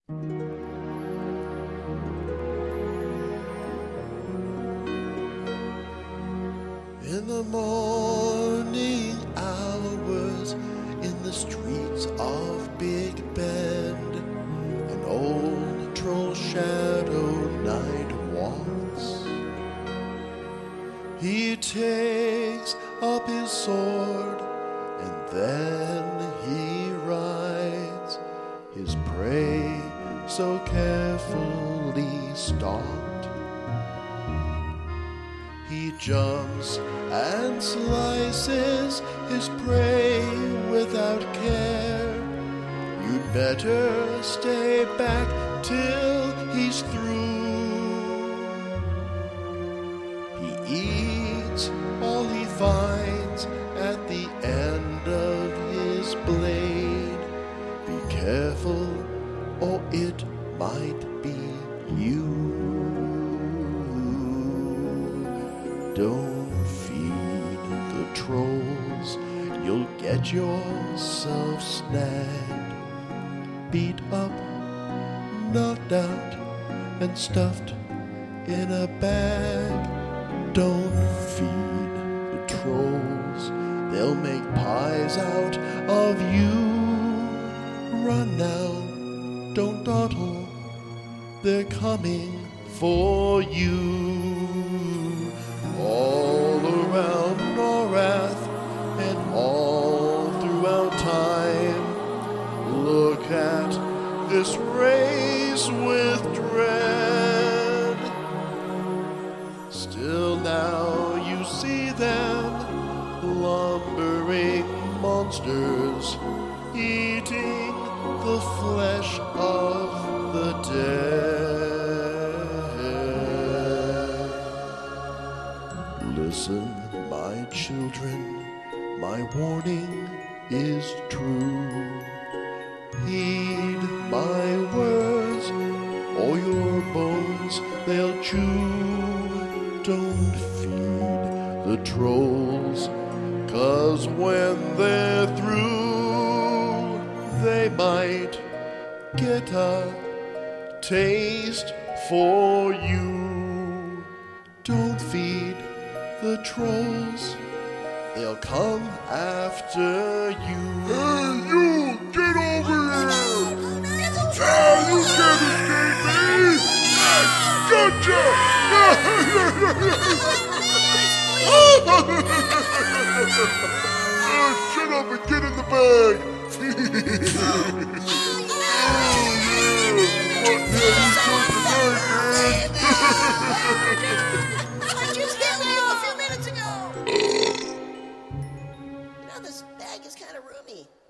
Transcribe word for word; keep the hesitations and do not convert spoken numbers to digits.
In the morning hours, in the streets of Big Bend, an old troll shadow knight walks. He takes up his sword, and then he rides his prey so carefully stalked. He jumps and slices his prey without care. You'd better stay back till he's through. He eats all he finds at the end of his blade. Be careful, or it might be you. Don't feed the trolls, you'll get yourself snagged, beat up, knocked out, and stuffed in a bag. Don't feed the trolls, they'll make pies out of you. Run now, don't dawdle, they're coming for you. All around Norath and all throughout time, look at this race with dread. Still now you see them, lumbering monsters, eating the flesh of the dead. Listen, my children, my warning is true. Heed my words, or your bones they'll chew. Don't feed the trolls, 'cause when they're through, they might get a taste for you. Don't feed the trolls, they'll come after you. Hey, you! Get over here! Ah, you can't escape me! Ah, gotcha! Ah, shut up and get in the bag! Oh, yeah! What the hell you doing tonight, man? I just got you a few minutes ago. You know, this bag is kind of roomy.